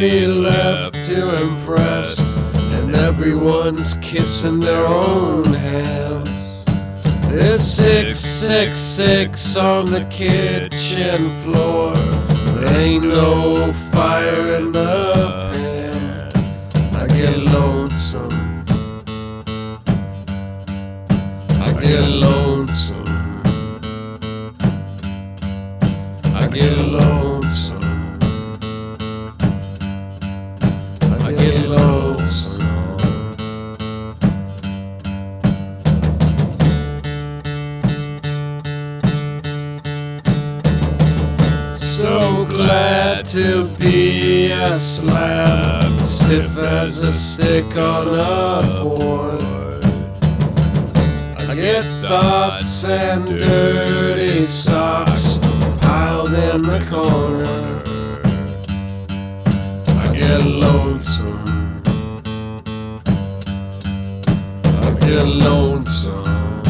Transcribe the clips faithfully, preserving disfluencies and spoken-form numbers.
nobody left to impress, and everyone's kissing their own hands. There's six six six on the kitchen floor. There ain't no fire in the pan. I get lonesome. I get lonesome. I get lonesome. I get lonesome. So glad to be a slab, stiff as a stick on a board. I get thoughts and dirty socks piled in the corner. I get lonesome. I get lonesome.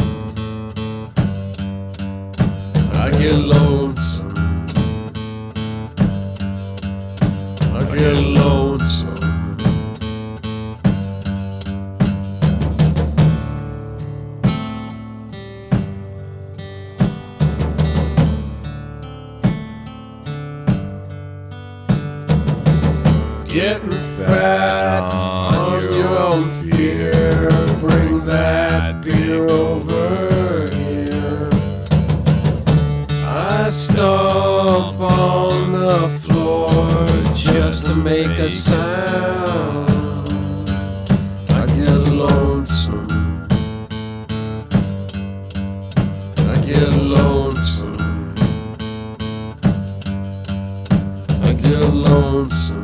I get lonesome. I get lonesome. Getting fat on your own fear. Bring that beer over here. I stomp on the floor just to make a sound. I get lonesome. I get lonesome. I get lonesome.